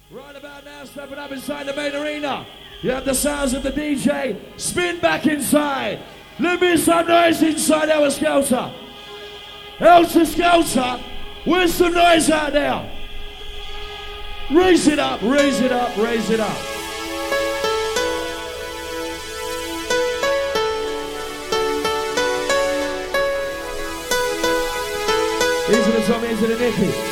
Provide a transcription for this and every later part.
Right about now, stepping up inside the main arena. You have the sounds of the DJ. Spin back inside. Let me some noise inside our Skelter. Helter Skelter. Where's some noise out there? Raise it up, raise it up, raise it up. Easy to Tommy, easy to Nicky.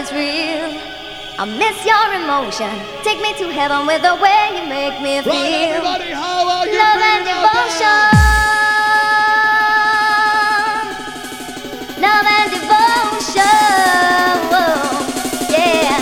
is real. I miss your emotion. Take me to heaven with the way you make me feel. Right, everybody, how are you love and feeling out devotion. Love and devotion. Whoa, yeah.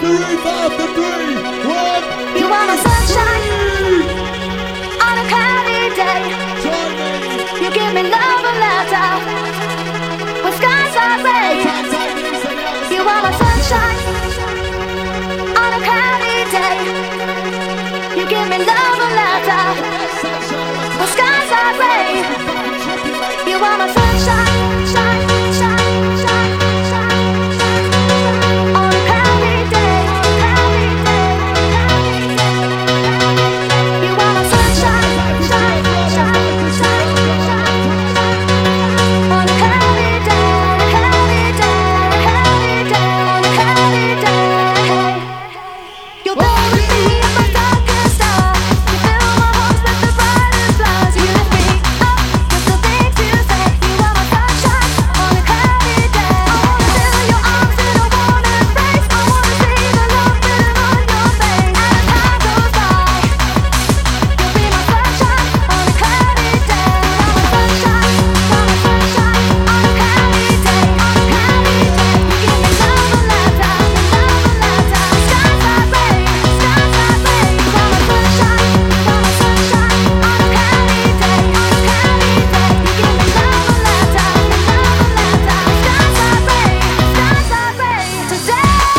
the roof after 3, 1. You are my sunshine on a cloudy day. Join me. You give me love and laughter when skies are gray. You are my sunshine on a cloudy day. You give me love and laughter when skies are gray. You are my sunshine, shine, shine, shine, shine, shine. On a cloudy day, cloudy day, cloudy day. You are my sunshine, shine, shine, shine, shine. On a cloudy day, cloudy day, cloudy day, on a cloudy day. You're there with me in my darkest hour. You fill my heart with the brightest flowers. You lift me up with the things you say. You are my sunshine on a cloudy day. I wanna feel your arms in a warm embrace. I wanna see the love written on your face. As time goes by, you'll be my sunshine on a cloudy day. You're my sunshine, you're my sunshine on a cloudy day, on a cloudy day. You give me love and laughter, love and laughter. Skies are gray, skies are gray. You are my sunshine, you're my sunshine on a cloudy day, on a cloudy day. You give me love and laughter, love and laughter. Skies are gray, skies are gray today.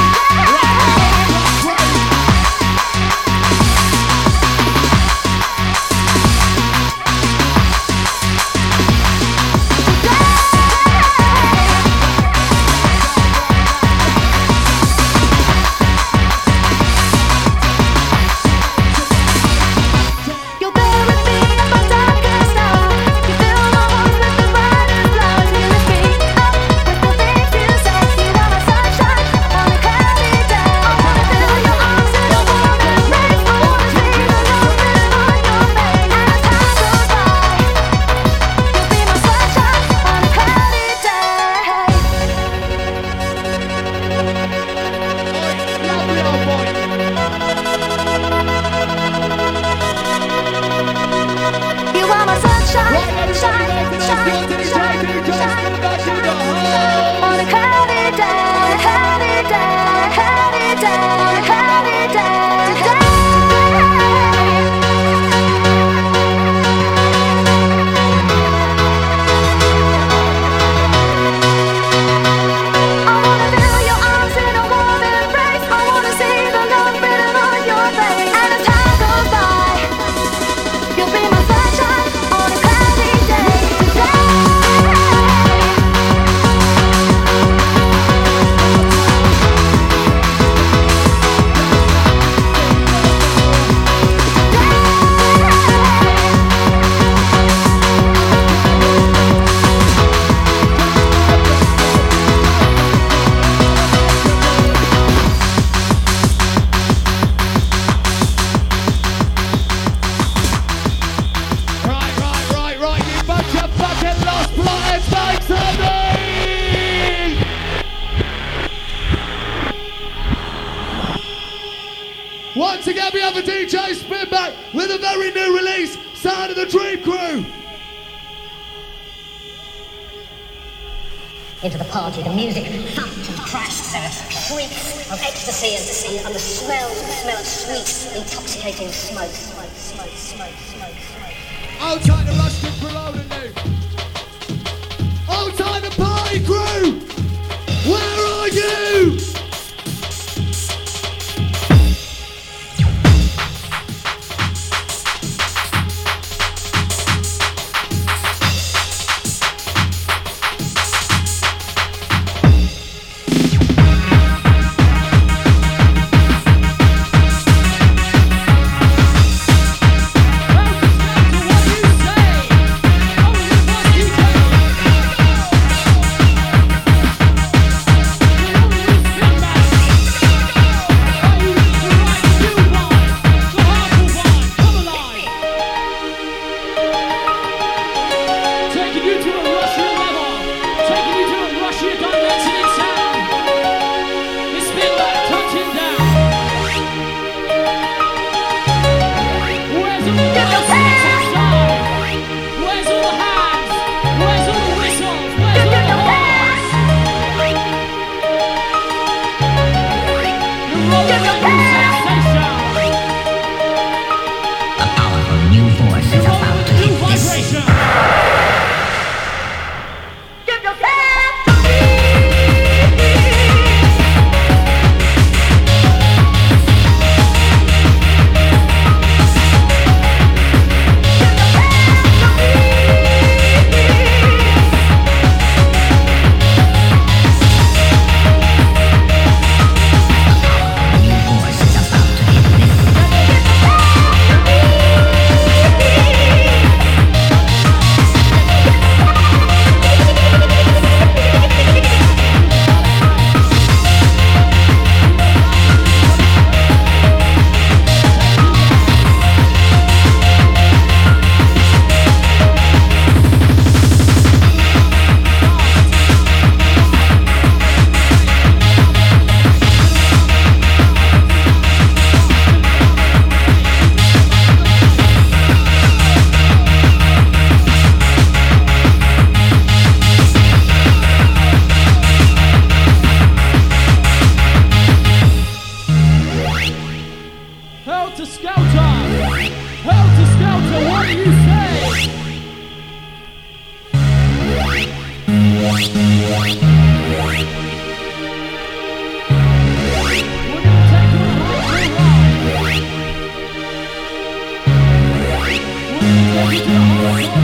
You're there with me in my darkest hour. You fill my heart with the brightest flowers. You lift me up with the things you say. You are my sunshine on a cloudy day. I wanna feel your arms in a warm embrace. I wanna see the love written on your face. As time goes by, you'll be my sunshine on a cloudy day. Lovely old boy. You are my sunshine, Right, everybody, shine, make the noise. shine, Go to the shine, DJ, shine, come back in the shine. house. On a cloudy day, cloudy day, cloudy day, cloudy day, today. I wanna feel your arms in a warm embrace. I wanna see the love written on your face. And as time goes by, you'll be my sunshine on a cloudy day today. Right, you bunch of fucking lost plotters, make some noise! Once again, we have a DJ spin back with a very new release, Sound of the Dream Crew. Into the party, the music thumped and crashed. There were shrieks of ecstasy and the smell of sweet, intoxicating smoke. Outside the Rustic Parole League. Outside the party crew. Where are you? Helter Skelter! Helter Skelter, what do you say? We're gonna take you on a hardcore ride. We're gonna take you to the hardcore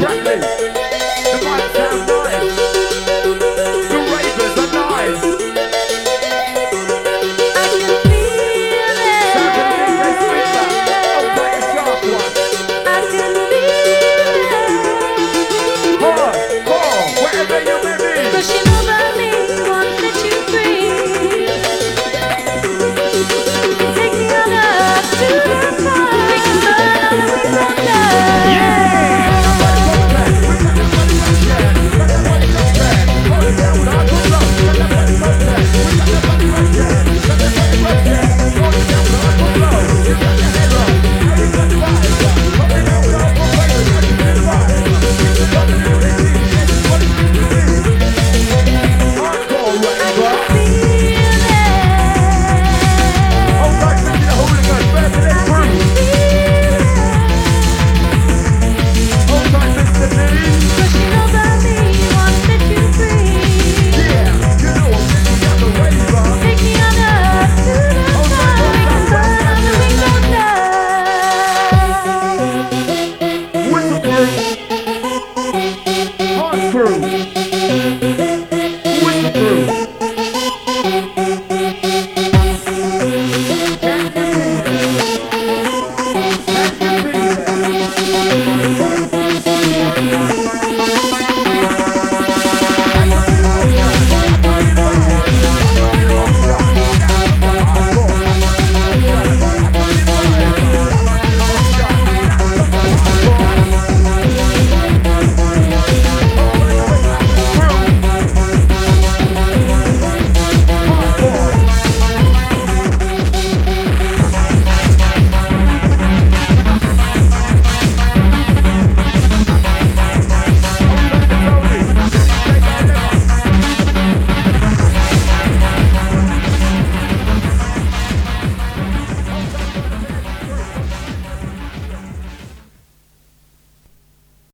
Exactly.